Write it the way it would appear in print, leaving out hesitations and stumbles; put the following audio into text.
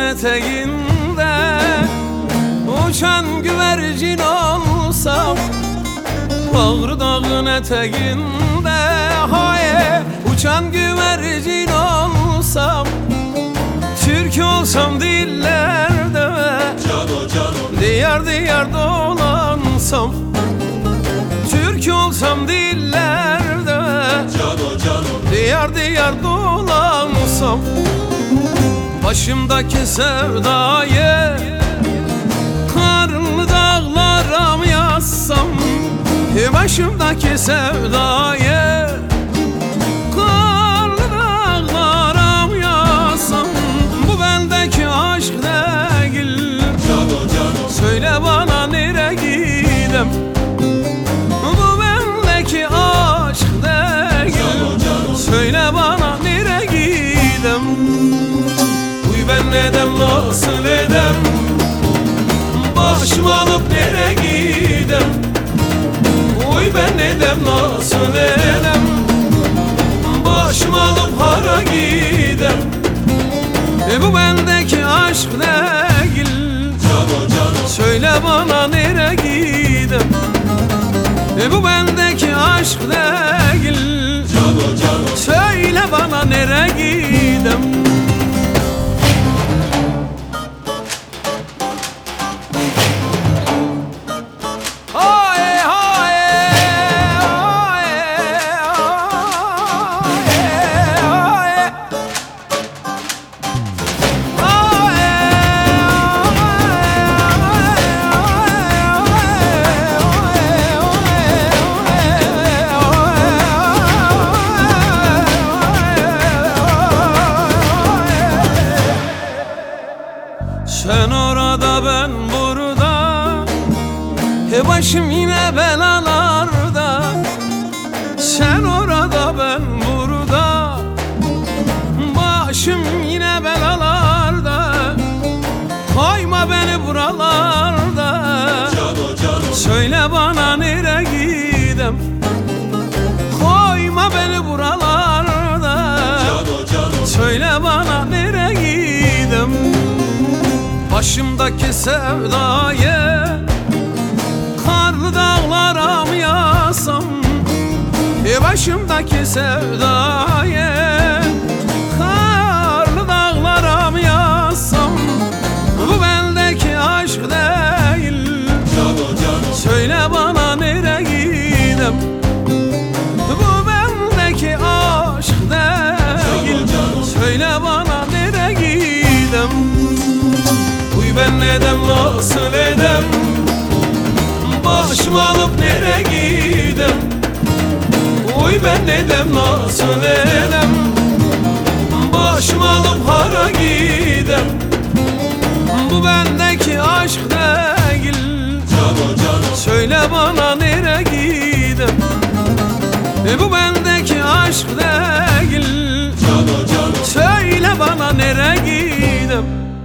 eteğinde uçan güvercin olsam, Bağrı dağın eteğinde haye uçan güvercin olsam, Türk olsam dillerde diyar diyar dolansam, Türk olsam dillerde diyar diyar dolansam, başımdaki sevdayı karlı dağlara mı yazsam, başımdaki sevdayı karlı dağlara mı yazsam, bu bendeki aşk değil. Söyle bana nereye gidem, bu bendeki aşk değil. Söyle bana nereye gidem, ben neden nasıl edem, başımı alıp nereye gidem, oy ben neden nasıl edem, başımı alıp hara gidem, bu bendeki aşk değil. Söyle bana nereye gidem, bu bendeki aşk değil. Söyle bana nereye gidem. Sen orada ben burada, başım yine belalarda. Sen orada ben burada, başım yine belalarda. Koyma beni buralarda, söyle bana nereye gidem, koyma beni buralarda, söyle bana nereye gidem. Başımdaki sevdayı karlı dağlara mı yazsam, başımdaki sevdayı karlı dağlara mı yazsam, bu bendeki aşk değil. Söyle bana nereye gidem, bu bendeki aşk değil. Söyle bana nereye gidem, ben neden nasıl edem, başımı alıp nereye gidem, oy ben neden nasıl edem, başımı alıp hara gidem, bu bendeki aşk değil. Söyle bana nereye gidem, bu bendeki aşk değil. Söyle bana nereye gidem.